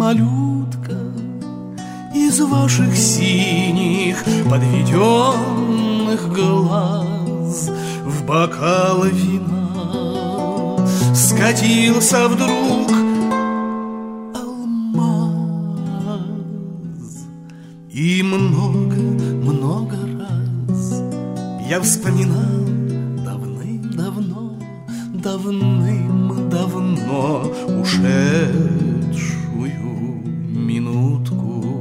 малютка, из ваших синих подведенных глаз в бокал вина скатился вдруг алмаз. И много раз я вспоминал давным-давно ушедшую минутку.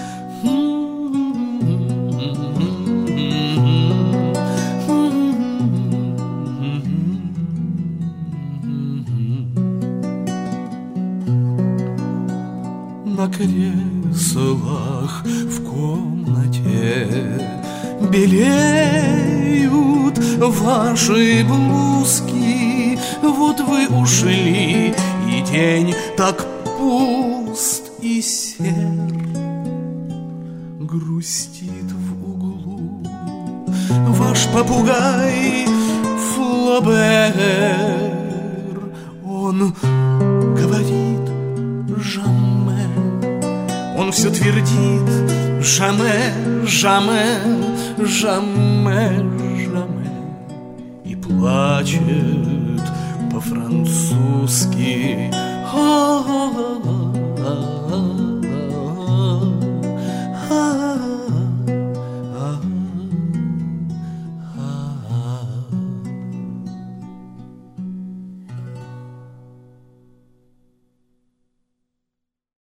На креслах в комнате белеют ваши блузки. Вот вы ушли, и день так пуст и сер, грустит в углу ваш попугай Флобер. Он говорит «Жаме», он все твердит «Жаме, жаме, жаме, жаме» и плачет по-французски.